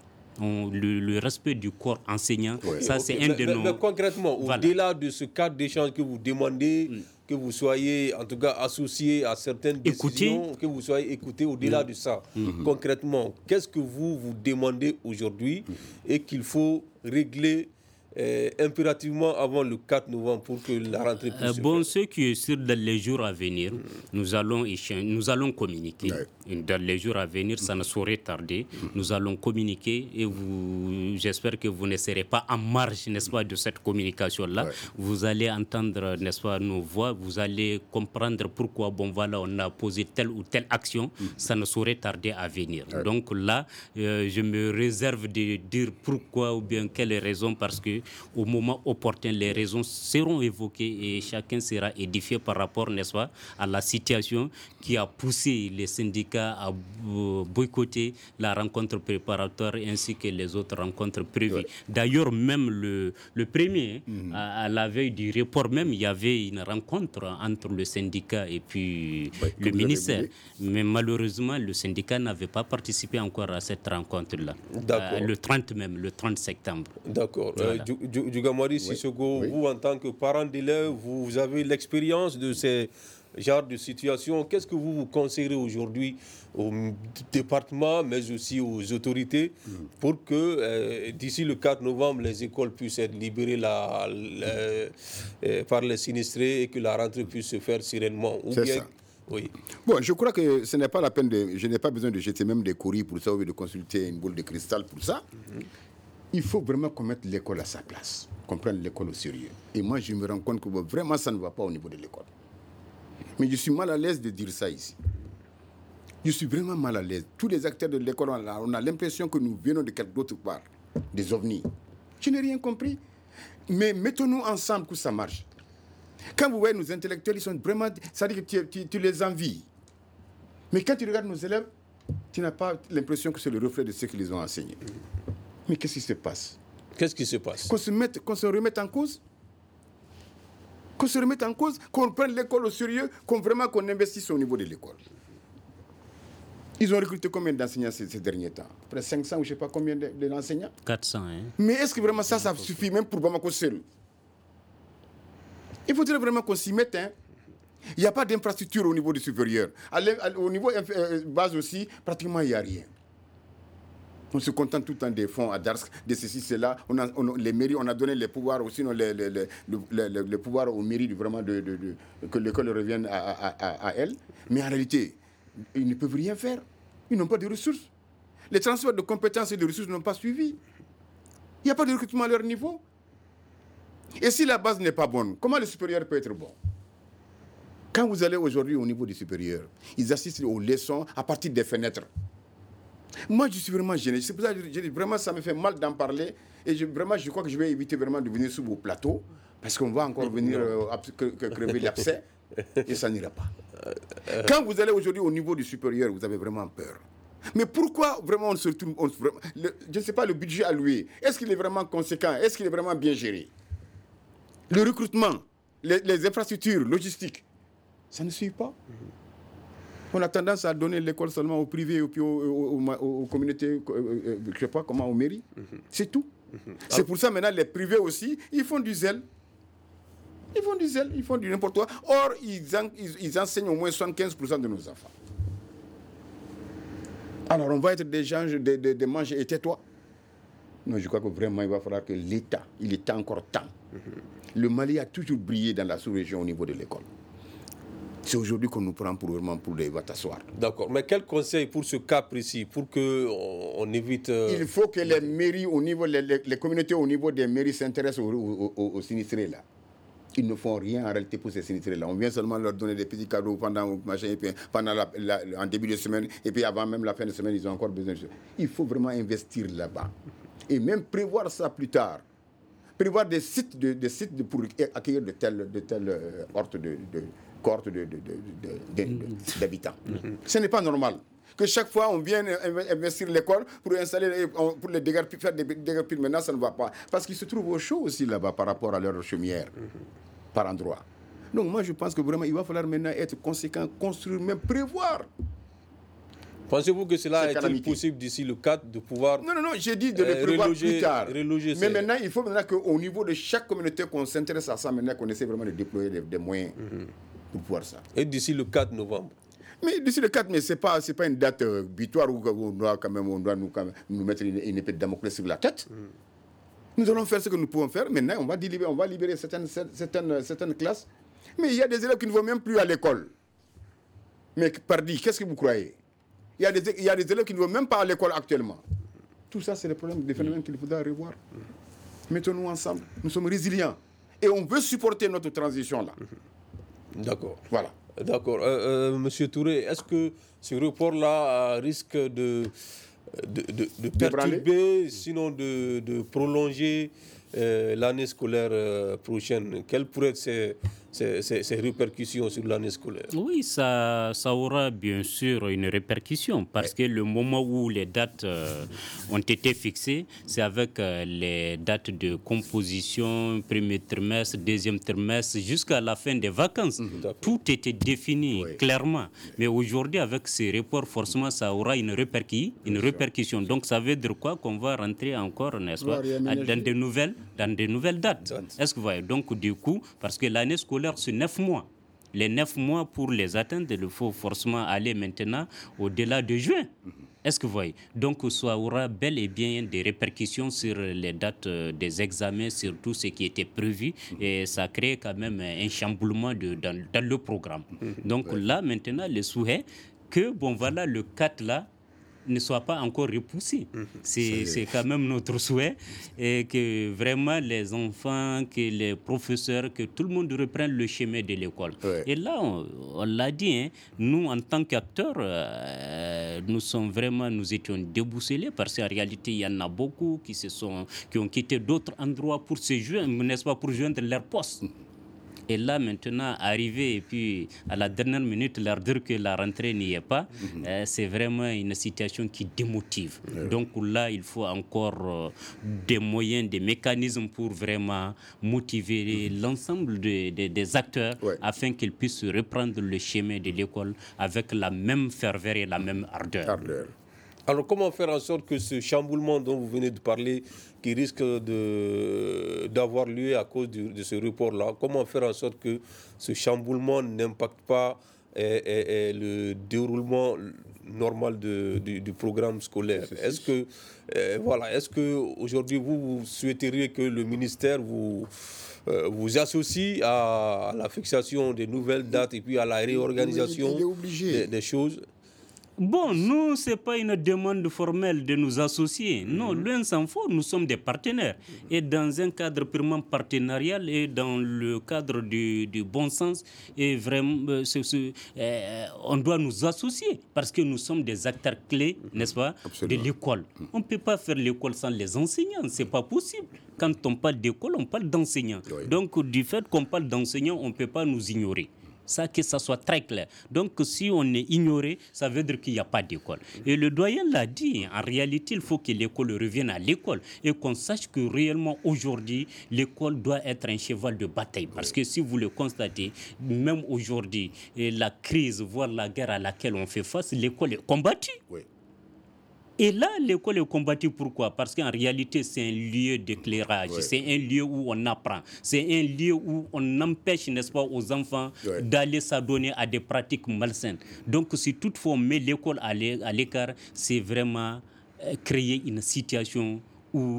On, le, le respect du corps enseignant, ouais. ça okay. c'est un mais, de nos... Mais concrètement, voilà. au-delà de ce cadre d'échange que vous demandez, mm. que vous soyez en tout cas associé à certaines décisions, écoutez. que vous soyez écouté au-delà mm. de ça, mm-hmm. concrètement, qu'est-ce que vous vous demandez aujourd'hui mm. et qu'il faut régler Euh, impérativement avant le quatre novembre pour que la rentrée puisse euh, se bon, faire. Ce qui est sûr, dans les jours à venir, mmh. nous, allons échanger, nous allons communiquer. Ouais. Dans les jours à venir, ça ne saurait tarder. Mmh. Nous allons communiquer et vous, j'espère que vous ne serez pas en marge, n'est-ce pas, de cette communication-là. Ouais. Vous allez entendre, n'est-ce pas, nos voix, vous allez comprendre pourquoi, bon voilà, on a posé telle ou telle action. Mmh. Ça ne saurait tarder à venir. Ouais. Donc là, euh, je me réserve de dire pourquoi ou bien quelles raisons, parce que au moment opportun, les raisons seront évoquées et chacun sera édifié par rapport, n'est-ce pas, à la situation qui a poussé les syndicats à boycotter la rencontre préparatoire ainsi que les autres rencontres prévues. Ouais. D'ailleurs, même le, le premier, mm-hmm. à, à la veille du report même, il y avait une rencontre entre le syndicat et puis ouais, le ministère. Mais malheureusement, le syndicat n'avait pas participé encore à cette rencontre-là. D'accord. Euh, le trente même, le trente septembre. D'accord. Voilà. Euh, Djugamari Sissoko, oui. vous en tant que parent d'élèves, vous avez l'expérience de ces genres de situations. Qu'est-ce que vous vous conseillerez aujourd'hui au département, mais aussi aux autorités, mm. pour que euh, d'ici le quatre novembre, les écoles puissent être libérées la, la, euh, par les sinistrés et que la rentrée puisse se faire sereinement? Ou C'est bien... ça. Oui. Bon, je crois que ce n'est pas la peine de... Je n'ai pas besoin de jeter même des courriers pour ça ou de consulter une boule de cristal pour ça. Mm-hmm. Il faut vraiment qu'on mette l'école à sa place, qu'on prenne l'école au sérieux. Et moi, je me rends compte que bon, vraiment, ça ne va pas au niveau de l'école. Mais je suis mal à l'aise de dire ça ici. Je suis vraiment mal à l'aise. Tous les acteurs de l'école, on a, on a l'impression que nous venons de quelque autre part, des ovnis. Je n'ai rien compris. Mais mettons-nous ensemble que ça marche. Quand vous voyez nos intellectuels, ils sont vraiment... Ça veut dire que tu, tu, tu les envies. Mais quand tu regardes nos élèves, tu n'as pas l'impression que c'est le reflet de ce qu'ils ont enseigné. Mais qu'est-ce qui se passe? Qu'est-ce qui se passe? Qu'on se, mette, qu'on se remette en cause? Qu'on se remette en cause? Qu'on prenne l'école au sérieux? Qu'on vraiment qu'on investisse au niveau de l'école? Ils ont recruté combien d'enseignants ces, ces derniers temps? Près de cinq cents ou je ne sais pas combien d'enseignants? quatre cents, hein? Mais est-ce que vraiment ça, ça suffit même pour Bamako seul? Il faudrait vraiment qu'on s'y mette, hein? Il n'y a pas d'infrastructure au niveau du supérieur. À à, au niveau euh, base aussi, pratiquement il n'y a rien. On se contente tout le temps des fonds à Darsk, de ceci, cela. On a, on, les mairies, on a donné les pouvoirs aussi, non, les, les, les, les, les, les pouvoirs aux mairies vraiment de, de, de, que l'école revienne à, à, à, à elles. Mais en réalité, ils ne peuvent rien faire. Ils n'ont pas de ressources. Les transferts de compétences et de ressources n'ont pas suivi. Il n'y a pas de recrutement à leur niveau. Et si la base n'est pas bonne, comment le supérieur peut être bon? Quand vous allez aujourd'hui au niveau du supérieur, ils assistent aux leçons à partir des fenêtres. Moi, je suis vraiment gêné. C'est pour ça que je dis, vraiment, ça me fait mal d'en parler. Et je, vraiment, je crois que je vais éviter vraiment de venir sur vos plateaux, parce qu'on va encore venir euh, que, que crever l'abcès, et ça n'ira pas. Quand vous allez aujourd'hui au niveau du supérieur, vous avez vraiment peur. Mais pourquoi vraiment on se retourne, on, le, je ne sais pas, le budget alloué, est-ce qu'il est vraiment conséquent? Est-ce qu'il est vraiment bien géré? Le recrutement, les, les infrastructures logistiques, ça ne suit pas. On a tendance à donner l'école seulement au privé et puis aux, aux, aux, aux communautés, euh, je ne sais pas comment, aux mairies. Mm-hmm. C'est tout. Mm-hmm. C'est pour ça maintenant les privés aussi, ils font du zèle. Ils font du zèle, ils font du n'importe quoi. Or, ils, en, ils, ils enseignent au moins soixante-quinze pour cent de nos enfants. Alors, on va être des gens, des, des, des manger et tais-toi. Non, je crois que vraiment, il va falloir que l'État, il est encore temps. Mm-hmm. Le Mali a toujours brillé dans la sous-région au niveau de l'école. C'est aujourd'hui qu'on nous prend pour vraiment pour les t'asseoir. D'accord. Mais quel conseil pour ce cas précis, pour qu'on on évite... Euh... Il faut que les mairies, au niveau, les, les, les communautés au niveau des mairies s'intéressent aux, aux, aux, aux sinistrés là. Ils ne font rien en réalité pour ces sinistrés là. On vient seulement leur donner des petits cadeaux pendant, machin, et puis, pendant la, la, en début de semaine, et puis avant même la fin de semaine, ils ont encore besoin de ça. Il faut vraiment investir là-bas. Et même prévoir ça plus tard. Prévoir des sites, de, des sites de, pour accueillir de telles de telle, euh, hortes de... de cohorte de, de, de, de, de, d'habitants. Mm-hmm. Ce n'est pas normal que chaque fois on vienne investir l'école pour installer, pour les dégâts, faire des dégâts. Maintenant, ça ne va pas. Parce qu'ils se trouvent au chaud aussi là-bas par rapport à leur chaumière, mm-hmm. par endroit. Donc moi, je pense que vraiment, il va falloir maintenant être conséquent, construire, même prévoir. Pensez-vous que cela est possible d'ici le quatre de pouvoir... Non, non, non, j'ai dit de le euh, prévoir reloger, plus tard. Mais maintenant, il faut maintenant qu'au niveau de chaque communauté, qu'on s'intéresse à ça, maintenant qu'on essaie vraiment de déployer des, des moyens. Mm-hmm. Pour pouvoir ça. Et d'ici le quatre novembre? Mais d'ici le quatre, mais ce n'est pas, c'est pas une date euh, butoir où on doit, quand même, on doit nous, quand même, nous mettre une, une épée de Damoclès sur la tête. Mm. Nous allons faire ce que nous pouvons faire. Maintenant, on va libérer, on va libérer certaines, certaines, certaines classes. Mais il y a des élèves qui ne vont même plus à l'école. Mais pardi, qu'est-ce que vous croyez? Il y a des, il y a des élèves qui ne vont même pas à l'école actuellement. Tout ça, c'est des problèmes, des phénomènes qu'il faudra revoir. Mm. Mettons-nous ensemble. Nous sommes résilients. Et on veut supporter notre transition là. D'accord. Voilà. D'accord. Euh, euh, Monsieur Touré, est-ce que ce report-là risque de, de, de, de perturber, sinon de, de prolonger euh, l'année scolaire euh, prochaine? Quelles pourraient être ces, ces, ces, ces répercussions sur l'année scolaire? Oui, ça, ça aura bien sûr une répercussion parce que le moment où les dates euh, ont été fixées, c'est avec euh, les dates de composition, premier trimestre, deuxième trimestre, jusqu'à la fin des vacances. Mmh, tout était défini oui. clairement. Mais aujourd'hui, avec ces reports, forcément, ça aura une, répercu- une répercussion. Donc, ça veut dire quoi? Qu'on va rentrer encore, n'est-ce pas, dans des nouvelles, dans des nouvelles dates. Est-ce que vous voyez? Donc, du coup, parce que l'année scolaire, c'est neuf mois. Les neuf mois, pour les atteindre, il faut forcément aller maintenant au-delà de juin. Mm-hmm. Est-ce que vous voyez? Donc, ça aura bel et bien des répercussions sur les dates des examens, sur tout ce qui était prévu. Mm-hmm. Et ça crée quand même un chamboulement de, dans, dans le programme. Mm-hmm. Donc ouais. là, maintenant, le souhait que, bon, voilà, le quatre là, ne soit pas encore repoussé. Mmh. C'est, c'est quand même notre souhait et que vraiment les enfants, que les professeurs, que tout le monde reprenne le chemin de l'école. Ouais. Et là, on, on l'a dit, hein, nous en tant qu'acteurs, euh, nous sommes vraiment, nous étions déboussolés parce qu'en réalité, il y en a beaucoup qui, se sont, qui ont quitté d'autres endroits pour se joindre, n'est-ce pas, pour joindre leur poste. Mmh. Et là, maintenant, arriver et puis à la dernière minute, leur dire que la rentrée n'y est pas, mm-hmm. euh, c'est vraiment une situation qui démotive. Ouais. Donc là, il faut encore euh, des moyens, des mécanismes pour vraiment motiver mm-hmm. l'ensemble de, de, des acteurs ouais. afin qu'ils puissent reprendre le chemin de l'école avec la même ferveur et la même ardeur. ardeur. Alors, comment faire en sorte que ce chamboulement dont vous venez de parler, qui risque de, d'avoir lieu à cause de, de ce report-là, comment faire en sorte que ce chamboulement n'impacte pas eh, eh, eh, le déroulement normal de, du, du programme scolaire? C'est est-ce que, eh, voilà, est-ce que aujourd'hui vous, vous souhaiteriez que le ministère vous Euh, vous associe à, à la fixation des nouvelles dates et puis à la réorganisation des, des choses? Bon, nous, ce n'est pas une demande formelle de nous associer. Non, mm-hmm. loin s'en faut, nous sommes des partenaires. Mm-hmm. Et dans un cadre purement partenarial et dans le cadre du, du bon sens, et vraiment, euh, ce, ce, euh, on doit nous associer parce que nous sommes des acteurs clés, mm-hmm. n'est-ce pas, Absolument. de l'école. Mm-hmm. On ne peut pas faire l'école sans les enseignants, ce n'est pas possible. Quand on parle d'école, on parle d'enseignants. Oui. Donc, du fait qu'on parle d'enseignants, on ne peut pas nous ignorer. Ça, que ça soit très clair. Donc, si on est ignoré, ça veut dire qu'il n'y a pas d'école. Et le doyen l'a dit, en réalité, il faut que l'école revienne à l'école et qu'on sache que réellement, aujourd'hui, l'école doit être un cheval de bataille. Parce que si vous le constatez, même aujourd'hui, la crise, voire la guerre à laquelle on fait face, l'école est combattue. Oui. Et là, l'école est combattue. Pourquoi? Parce qu'en réalité, c'est un lieu d'éclairage, ouais. c'est un lieu où on apprend, c'est un lieu où on empêche, n'est-ce pas, aux enfants ouais. d'aller s'adonner à des pratiques malsaines. Donc, si toutefois on met l'école à l'écart, c'est vraiment créer une situation où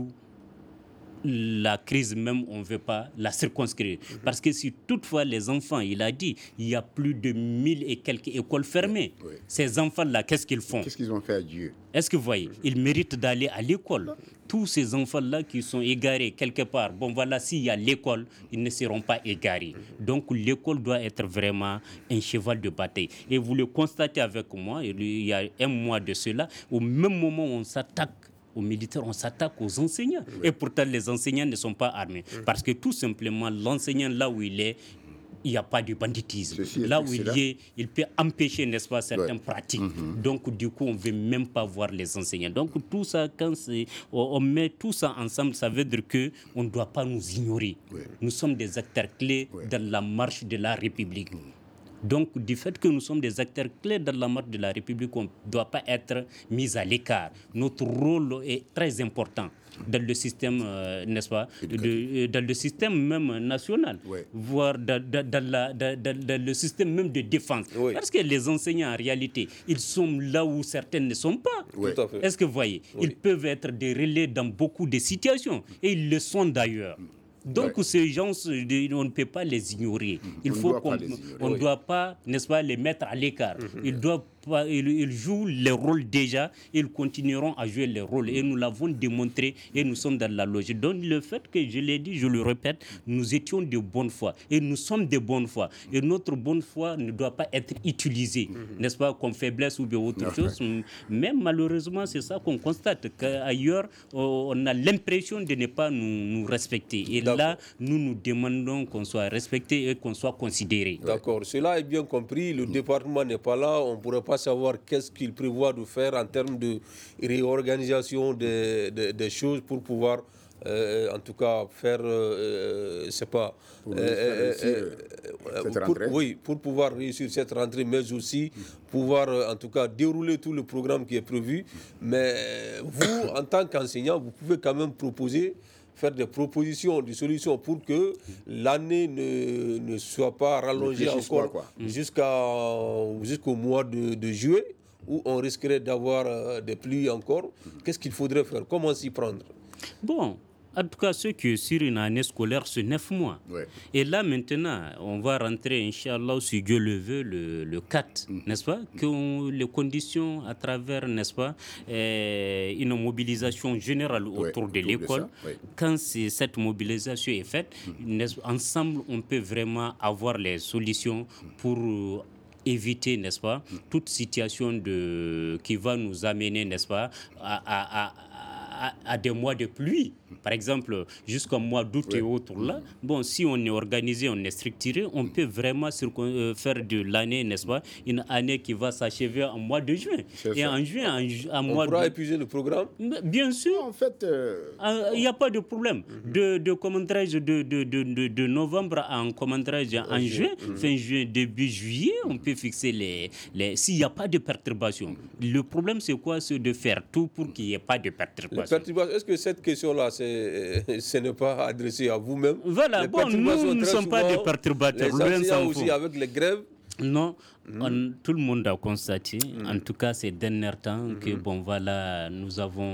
la crise même, on ne veut pas la circonscrire. Mm-hmm. Parce que si toutefois les enfants, il a dit, il y a plus de mille et quelques écoles fermées. Oui. Ces enfants-là, qu'est-ce qu'ils font? Qu'est-ce qu'ils ont fait à Dieu? Est-ce que vous voyez? Mm-hmm. Ils méritent d'aller à l'école. Tous ces enfants-là qui sont égarés quelque part, bon voilà, s'il y a l'école, ils ne seront pas égarés. Mm-hmm. Donc l'école doit être vraiment un cheval de bataille. Et vous le constatez avec moi, il y a un mois de cela, au même moment où on s'attaque aux militaires, on s'attaque aux enseignants. Oui. Et pourtant, les enseignants ne sont pas armés. Oui. Parce que tout simplement, l'enseignant, là où il est, il n'y a pas de banditisme. Là où il est, il peut empêcher, n'est-ce pas, certaines ouais. pratiques. Mm-hmm. Donc, du coup, on ne veut même pas voir les enseignants. Donc, tout ça, quand on met tout ça ensemble, ça veut dire qu'on ne doit pas nous ignorer. Ouais. Nous sommes des acteurs clés ouais. dans la marche de la République. Mm. Donc, du fait que nous sommes des acteurs clés dans la marche de la République, on ne doit pas être mis à l'écart. Notre rôle est très important dans le système, euh, n'est-ce pas, de, dans le système même national, oui. voire dans, dans, dans, la, dans, dans le système même de défense. Oui. Parce que les enseignants, en réalité, ils sont là où certains ne sont pas. Oui. Tout à fait. Est-ce que vous voyez? Oui. Ils peuvent être des relais dans beaucoup de situations, et ils le sont d'ailleurs. Donc, ouais. ces gens, on ne peut pas les ignorer. Il on faut qu'on on ne oui. doit pas, n'est-ce pas, les mettre à l'écart. Mm-hmm. Ils doivent pas, ils, ils jouent les rôles déjà, ils continueront à jouer les rôles. Et nous l'avons démontré et nous sommes dans la logique. Donc, le fait que je l'ai dit, je le répète, nous étions de bonne foi. Et nous sommes de bonne foi. Et notre bonne foi ne doit pas être utilisée, mm-hmm. n'est-ce pas, comme faiblesse ou bien autre okay. chose. Mais malheureusement, c'est ça qu'on constate, qu'ailleurs, on a l'impression de ne pas nous, nous respecter. Et D'accord. là, nous nous demandons qu'on soit respecté et qu'on soit considéré. D'accord, cela est bien compris. Le mmh. département n'est pas là. On ne pourrait pas savoir qu'est-ce qu'il prévoit de faire en termes de réorganisation des, des, des choses pour pouvoir, euh, en tout cas, faire, euh, c'est pas... Pour euh, euh, cette pour, oui, pour pouvoir réussir cette rentrée, mais aussi mmh. pouvoir, euh, en tout cas, dérouler tout le programme qui est prévu. Mais vous, en tant qu'enseignant, vous pouvez quand même proposer faire des propositions, des solutions pour que l'année ne, ne soit pas rallongée encore pas, jusqu'à, jusqu'au mois de, de juillet, où on risquerait d'avoir euh, des pluies encore. Qu'est-ce qu'il faudrait faire? Comment s'y prendre? Bon, en tout cas, ce qui est sur une année scolaire, c'est neuf mois. Ouais. Et là, maintenant, on va rentrer, Inch'Allah, si Dieu le veut, le, le quatre, mmh. n'est-ce pas? Que les conditions à travers, n'est-ce pas, euh, une mobilisation générale ouais, autour de autour l'école. De ouais. Quand cette mobilisation est faite, mmh. ensemble, on peut vraiment avoir les solutions pour euh, éviter, n'est-ce pas, mmh. toute situation de, qui va nous amener, n'est-ce pas, à, à, à À, à des mois de pluie, par exemple, jusqu'au mois d'août oui. et autres là. Bon, si on est organisé, on est structuré, on peut vraiment euh, faire de l'année, n'est-ce pas, une année qui va s'achever en mois de juin. Et en juin, en, en on mois pourra de... épuiser le programme. Bien sûr. En fait, il euh... n'y a pas de problème. Mm-hmm. De, de commentaire de, de, de, de, de novembre en commentaire en juin, juin mm-hmm. fin juin, début juillet, on peut fixer les... les... S'il n'y a pas de perturbation. Mm-hmm. Le problème, c'est quoi? C'est de faire tout pour qu'il n'y ait pas de perturbation. Est-ce que cette question-là, c'est, ce n'est pas adressé à vous-même? Voilà, bon, nous ne sommes pas des perturbateurs. Les enseignants aussi, avec les grèves, Non, on, tout le monde a constaté, mm. en tout cas ces derniers temps, mm-hmm. que bon voilà, nous avons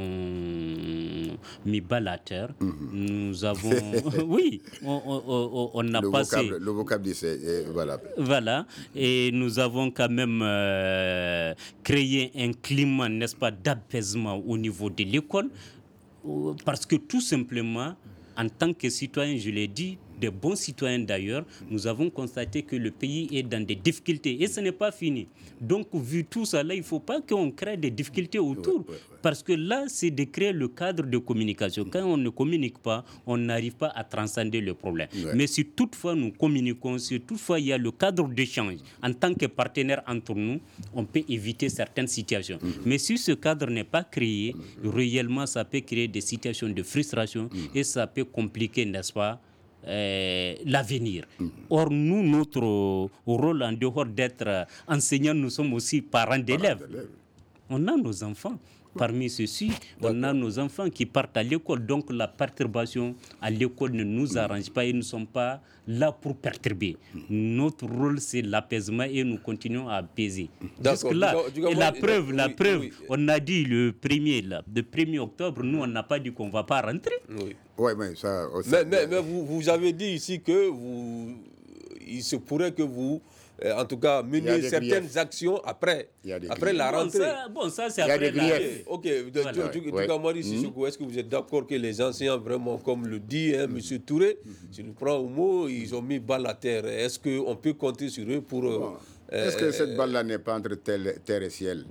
mis balle à terre, mm-hmm. nous avons, oui, on, on, on, on a le passé, vocable, le vocable c'est voilà, voilà, et nous avons quand même euh, créé un climat, n'est-ce pas, d'apaisement au niveau de l'école, parce que tout simplement, en tant que citoyen, je l'ai dit, des bons citoyens d'ailleurs, nous avons constaté que le pays est dans des difficultés et ce n'est pas fini. Donc, vu tout ça, là, il ne faut pas qu'on crée des difficultés autour. Ouais, ouais, ouais. Parce que là, c'est de créer le cadre de communication. Quand on ne communique pas, on n'arrive pas à transcender le problème. Ouais. Mais si toutefois nous communiquons, si toutefois il y a le cadre d'échange, en tant que partenaire entre nous, on peut éviter certaines situations. Mm-hmm. Mais si ce cadre n'est pas créé, mm-hmm. réellement, ça peut créer des situations de frustration mm-hmm. et ça peut compliquer, n'est-ce pas, Euh, l'avenir. Mmh. Or, nous, notre rôle, en dehors d'être enseignants, nous sommes aussi parents d'élèves. Parents d'élèves. On a nos enfants. Parmi ceux-ci, on a nos enfants qui partent à l'école. Donc, la perturbation à l'école ne nous arrange pas et nous ne sommes pas là pour perturber. Notre rôle, c'est l'apaisement et nous continuons à apaiser. Jusque-là, et la preuve, la preuve, oui, oui. On a dit le premier, là, le premier octobre, nous, on n'a pas dit qu'on ne va pas rentrer. Oui, ouais, mais ça... Aussi, mais, mais, mais vous, vous avez dit ici que vous, il se pourrait que vous... en tout cas, mener certaines griefs. Actions après, après la rentrée. Bon, ça, bon, ça c'est après la rentrée. Ok, voilà. En tout cas, Maurice Sissoko, est-ce que vous êtes d'accord que les enseignants, vraiment, comme le dit hein, mm-hmm. M. Touré, mm-hmm. si nous prenons au mot, ils ont mis balle à terre. Est-ce qu'on peut compter sur eux pour... Bon. Euh, est-ce que euh, cette balle-là n'est pas entre terre et ciel?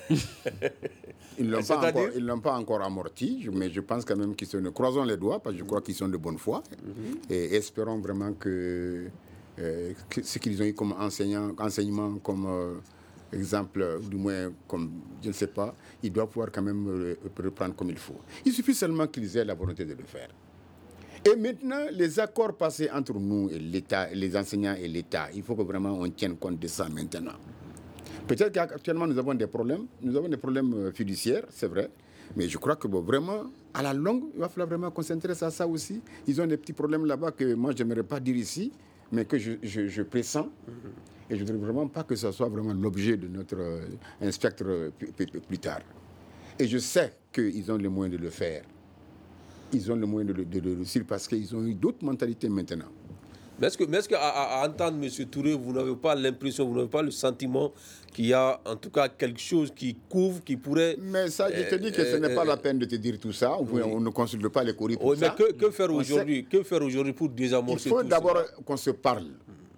Ils ne l'ont, l'ont pas encore amorti, mais je pense quand même qu'ils sont... Croisons les doigts, parce que je crois qu'ils sont de bonne foi. Mm-hmm. Et espérons vraiment que... Euh, ce qu'ils ont eu comme enseignant, enseignement, comme euh, exemple, du moins, comme, je ne sais pas, ils doivent pouvoir quand même euh, reprendre comme il faut. Il suffit seulement qu'ils aient la volonté de le faire. Et maintenant, les accords passés entre nous et l'État, les enseignants et l'État, il faut que vraiment on tienne compte de ça maintenant. Peut-être qu'actuellement, nous avons des problèmes, nous avons des problèmes fiduciaires, c'est vrai, mais je crois que bon, vraiment, à la longue, il va falloir vraiment concentrer sur ça aussi. Ils ont des petits problèmes là-bas que moi, je n'aimerais pas dire ici, mais que je, je, je pressens, mm-hmm. et je ne voudrais vraiment pas que ce soit vraiment l'objet de notre euh, inspecteur euh, plus, plus, plus tard. Et je sais qu'ils ont les moyens de le faire. Ils ont les moyens de le, de le réussir parce qu'ils ont eu d'autres mentalités maintenant. Mais est-ce que, mais est-ce qu'à à, à entendre M. Touré, vous n'avez pas l'impression, vous n'avez pas le sentiment qu'il y a en tout cas quelque chose qui couvre, qui pourrait... Mais ça, je te dis que euh, ce n'est euh, pas la peine de te dire tout ça. Oui. On ne consulte pas les courriers pour oui, ça. Mais que, que faire aujourd'hui sait... Que faire aujourd'hui pour désamorcer tout ça? Il faut d'abord ça? qu'on se parle.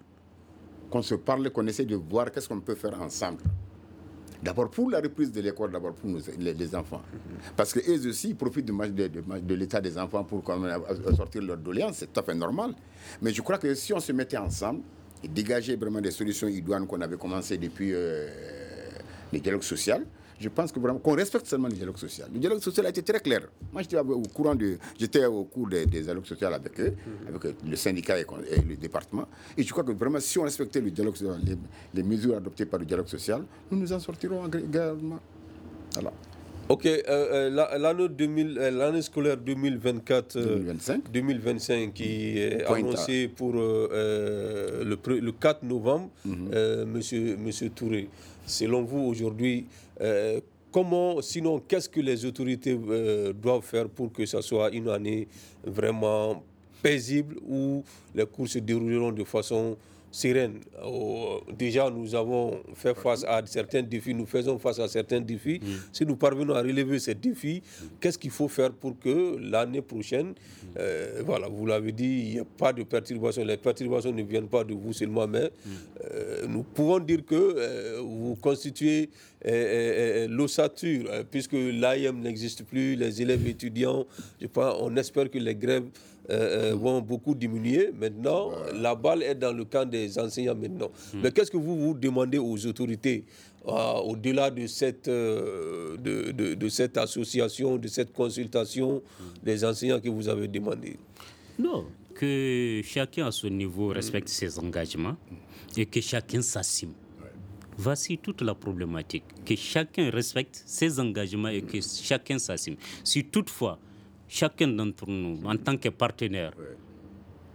Qu'on se parle, qu'on essaie de voir qu'est-ce qu'on peut faire ensemble. D'abord pour la reprise de l'école, d'abord pour nous, les, les enfants. Mm-hmm. Parce qu'eux aussi, ils profitent de, de, de, de l'état des enfants pour quand même, sortir leur doléance, c'est tout à fait normal. Mais je crois que si on se mettait ensemble et dégager vraiment des solutions idoines qu'on avait commencé depuis euh, le dialogue social, je pense que vraiment qu'on respecte seulement le dialogue social. Le dialogue social a été très clair. Moi, j'étais au courant de, j'étais au cours des, des dialogues sociaux avec eux, mm-hmm. avec le syndicat et, et le département. Et je crois que vraiment, si on respectait le dialogue social, les, les mesures adoptées par le dialogue social, nous nous en sortirons également. Voilà. Ok, euh, euh, l'année, deux mille, l'année scolaire deux mille vingt-quatre deux mille vingt-cinq qui est annoncée pour euh, le, le quatre novembre, mm-hmm. euh, monsieur, monsieur Touré. Selon vous, aujourd'hui, euh, comment, sinon, qu'est-ce que les autorités euh, doivent faire pour que ce soit une année vraiment paisible où les cours se dérouleront de façon sereine? Oh, déjà, nous avons fait face à certains défis, nous faisons face à certains défis. Mmh. Si nous parvenons à relever ces défis, qu'est-ce qu'il faut faire pour que l'année prochaine, euh, voilà, vous l'avez dit, il n'y a pas de perturbations. Les perturbations ne viennent pas de vous seulement, mais euh, nous pouvons dire que euh, vous constituez euh, euh, l'ossature, euh, puisque l'A I M n'existe plus, les élèves étudiants, je pense, on espère que les grèves Euh, euh, vont beaucoup diminuer. Maintenant, ouais. la balle est dans le camp des enseignants maintenant. Mmh. Mais qu'est-ce que vous vous demandez aux autorités euh, au-delà de cette, euh, de, de, de cette association, de cette consultation mmh. des enseignants que vous avez demandé? Non, que chacun à son niveau respecte mmh. ses engagements et que chacun s'assume. Ouais. Voici toute la problématique. Que chacun respecte ses engagements et que chacun s'assume. Si toutefois chacun d'entre nous, en tant que partenaire, ouais.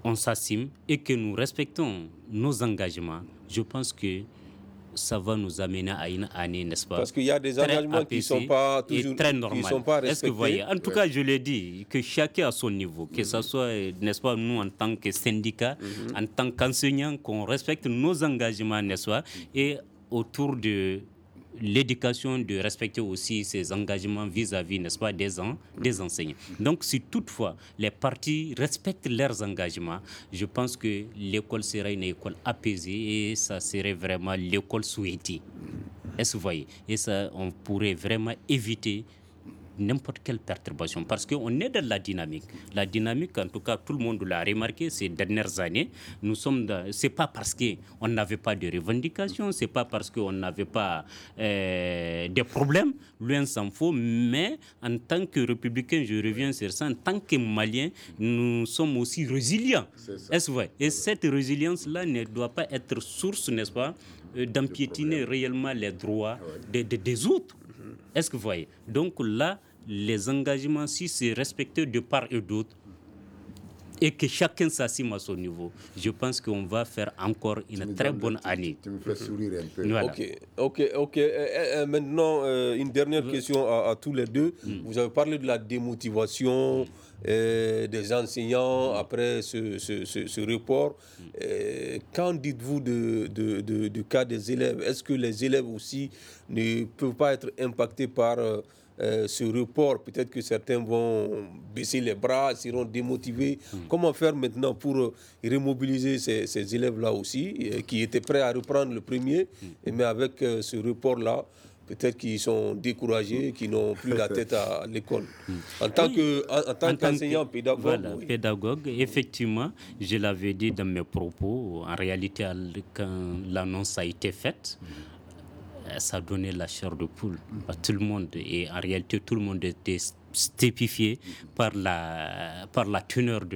on s'assume et que nous respectons nos engagements, je pense que ça va nous amener à une année, n'est-ce pas? Parce qu'il y a des engagements qui ne sont pas toujours très normaux. Sont pas respectés. Est-ce que vous voyez? En tout ouais. cas, je l'ai dit, que chacun à son niveau, que ce mm-hmm. soit, n'est-ce pas, nous en tant que syndicat, mm-hmm. en tant qu'enseignants, qu'on respecte nos engagements, n'est-ce pas? Et autour de l'éducation, de respecter aussi ses engagements vis-à-vis, n'est-ce pas, des, en, des enseignants. Donc, si toutefois les partis respectent leurs engagements, je pense que l'école sera une école apaisée et ça serait vraiment l'école souhaitée. Est-ce que vous voyez? Et ça, on pourrait vraiment éviter n'importe quelle perturbation, parce qu'on est dans la dynamique. La dynamique, en tout cas, tout le monde l'a remarqué ces dernières années. Nous sommes dans, c'est pas parce qu'on n'avait pas de revendications, c'est pas parce qu'on n'avait pas euh, de problèmes, loin s'en faut, mais en tant que républicain, je reviens sur ça, en tant que Maliens, nous sommes aussi résilients. Est-ce vrai? Et cette résilience-là ne doit pas être source, n'est-ce pas, d'empiétiner réellement les droits des, des, des autres. Est-ce que vous voyez? Donc là, les engagements, si c'est respecté de part et d'autre, et que chacun s'assume à son niveau, je pense qu'on va faire encore une très bonne année. Tu me fais sourire un peu. Voilà. Ok, ok, ok. Euh, euh, maintenant, euh, une dernière question à, à tous les deux. Mm. Vous avez parlé de la démotivation euh, des enseignants après ce, ce, ce, ce report. Euh, qu'en dites-vous de, de, de, de cas des élèves? Est-ce que les élèves aussi ne peuvent pas être impactés par... Euh, Euh, ce report? Peut-être que certains vont baisser les bras, seront démotivés. Mmh. Comment faire maintenant pour euh, remobiliser ces, ces élèves-là aussi, euh, qui étaient prêts à reprendre le premier, mmh. mais avec euh, ce report-là, peut-être qu'ils sont découragés, qu'ils n'ont plus la tête à, à l'école. Mmh. En tant oui. que, en, en tant en qu'enseignant, que, pédagogue. Voilà, oui. pédagogue, effectivement, je l'avais dit dans mes propos, en réalité, quand l'annonce a été faite, mmh. ça donnait la chair de poule à tout le monde. Et en réalité, tout le monde était stupéfié par la, par la teneur de,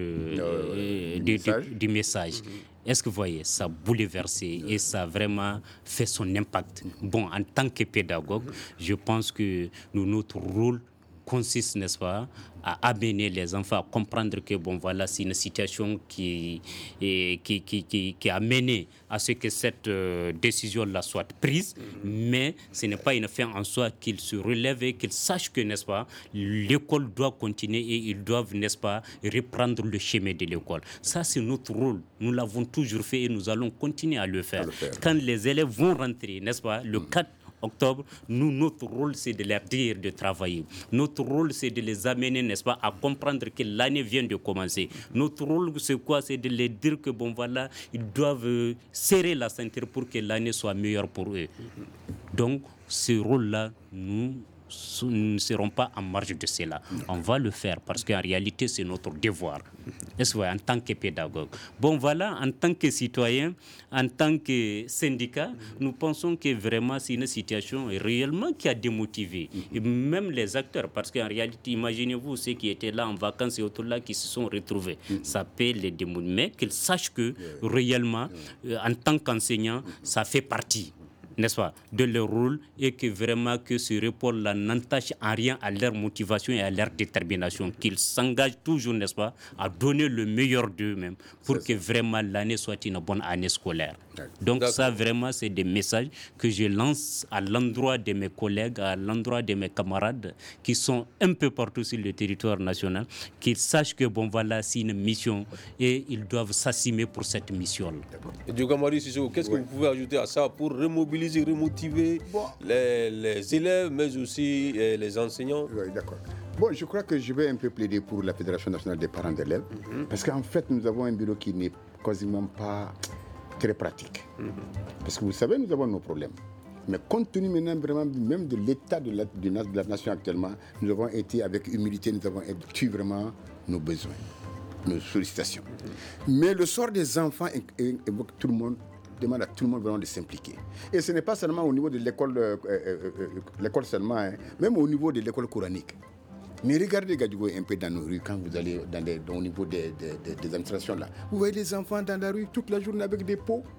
euh, du, message. Du, du message. Mm-hmm. Est-ce que vous voyez, ça a bouleversé et ça a vraiment fait son impact. Bon, en tant que pédagogue, je pense que nous, notre rôle consiste, n'est-ce pas, à amener les enfants à comprendre que, bon, voilà, c'est une situation qui, et, qui, qui, qui, qui a mené à ce que cette euh, décision-là soit prise, mm-hmm. mais ce n'est pas une fin en soi, qu'ils se relèvent et qu'ils sachent que, n'est-ce pas, l'école doit continuer et ils doivent, n'est-ce pas, reprendre le chemin de l'école. Ça, c'est notre rôle. Nous l'avons toujours fait et nous allons continuer à le faire. À le faire. Quand les élèves vont rentrer, n'est-ce pas, le mm-hmm. quatre octobre, nous, notre rôle, c'est de leur dire de travailler. Notre rôle, c'est de les amener, n'est-ce pas, à comprendre que l'année vient de commencer. Notre rôle, c'est quoi? C'est de les dire que, bon, voilà, ils doivent euh, serrer la ceinture pour que l'année soit meilleure pour eux. Donc, ce rôle-là, nous, nous ne serons pas en marge de cela. On va le faire parce qu'en réalité, c'est notre devoir. Est-ce que, en tant que pédagogue. Bon, voilà, en tant que citoyen, en tant que syndicat, nous pensons que vraiment c'est une situation réellement qui a démotivé. Et même les acteurs, parce qu'en réalité, imaginez-vous ceux qui étaient là en vacances et autour là qui se sont retrouvés. Ça peut les démotiver, mais qu'ils sachent que réellement, en tant qu'enseignant, ça fait partie, n'est-ce pas, de leur rôle et que vraiment que ce report-là n'entache en rien à leur motivation et à leur détermination, qu'ils s'engagent toujours, n'est-ce pas, à donner le meilleur d'eux-mêmes pour que vraiment l'année soit une bonne année scolaire. Donc D'accord. ça, vraiment, c'est des messages que je lance à l'endroit de mes collègues, à l'endroit de mes camarades qui sont un peu partout sur le territoire national, qu'ils sachent que, bon, voilà, c'est une mission et ils doivent s'assumer pour cette mission-là. Diogamari Sissoko, qu'est-ce ouais. que vous pouvez ajouter à ça pour remobiliser, remotiver bon. les, les élèves, mais aussi eh, les enseignants? Oui, d'accord. Bon, je crois que je vais un peu plaider pour la Fédération nationale des parents d'élèves, mm-hmm. parce qu'en fait, nous avons un bureau qui n'est quasiment pas très pratique. Mm-hmm. Parce que vous savez, nous avons nos problèmes. Mais compte tenu maintenant vraiment même de l'état de la, de la nation actuellement, nous avons été avec humilité, nous avons écouté vraiment nos besoins, nos sollicitations. Mm-hmm. Mais le sort des enfants évoque tout le monde, demande à tout le monde vraiment de s'impliquer. Et ce n'est pas seulement au niveau de l'école, euh, euh, euh, l'école seulement, hein, même au niveau de l'école coranique. Mais regardez Gadjougo un peu dans nos rues, quand vous allez dans les, dans, au niveau des, des, des, des administrations là, vous voyez les enfants dans la rue toute la journée avec des pots.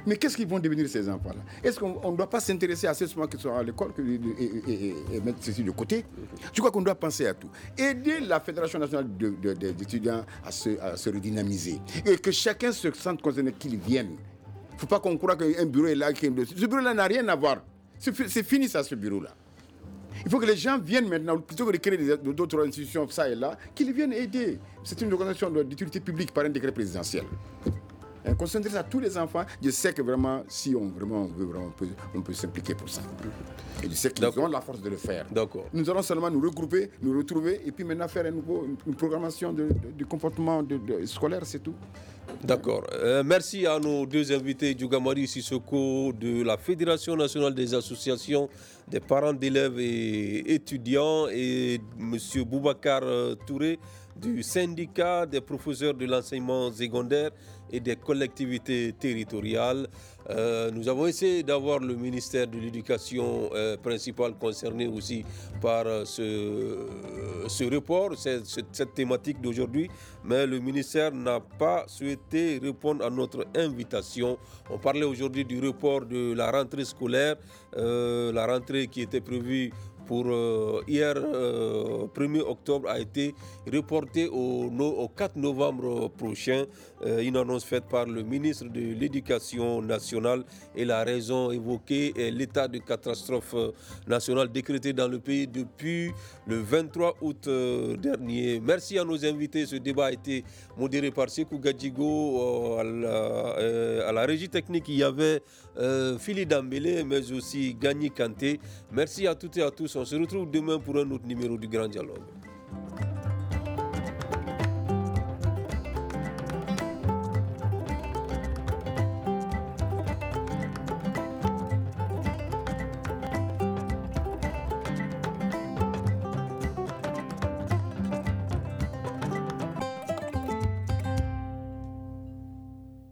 Mais qu'est-ce qu'ils vont devenir ces enfants-là? Est-ce qu'on ne doit pas s'intéresser à ceux qui sont à l'école et, et, et, et mettre ceci de côté? Je crois qu'on doit penser à tout. Aider la Fédération nationale de, de, de, d'étudiants à se, à se redynamiser. Et que chacun se sente concerné, qu'il vienne. Il ne faut pas qu'on croie qu'un bureau est là. Ce bureau-là n'a rien à voir. C'est, c'est fini ça, ce bureau-là. Il faut que les gens viennent maintenant, plutôt que de créer des, d'autres institutions, ça et là, qu'ils viennent aider. C'est une organisation d'utilité publique par un décret présidentiel. Et qu'on s'intéresse à tous les enfants. Je sais que vraiment, si on, vraiment, on veut, vraiment, on peut, on peut s'impliquer pour ça. Et je sais qu'ils D'accord. ont la force de le faire. D'accord. Nous allons seulement nous regrouper, nous retrouver, et puis maintenant faire un nouveau, une, une programmation de, de, du comportement de, de, scolaire, c'est tout. D'accord. Euh, merci à nos deux invités, Djougamari Sissoko de la Fédération nationale des associations des parents d'élèves et étudiants et M. Boubacar Touré du syndicat des professeurs de l'enseignement secondaire et des collectivités territoriales. Euh, nous avons essayé d'avoir le ministère de l'Éducation euh, principal concerné aussi par euh, ce, euh, ce report, cette, cette thématique d'aujourd'hui, mais le ministère n'a pas souhaité répondre à notre invitation. On parlait aujourd'hui du report de la rentrée scolaire, euh, la rentrée qui était prévue pour euh, hier, euh, premier octobre, a été reporté au, no, au quatre novembre prochain. Euh, une annonce faite par le ministre de l'Éducation nationale et la raison évoquée est l'état de catastrophe nationale décrété dans le pays depuis le vingt-trois août euh, dernier. Merci à nos invités. Ce débat a été modéré par Sekou Gadjigo. Euh, à, la, euh, à la régie technique, il y avait euh, Phili Dambélé, mais aussi Gagny Kanté. Merci à toutes et à tous. On se retrouve demain pour un autre numéro du Grand Dialogue.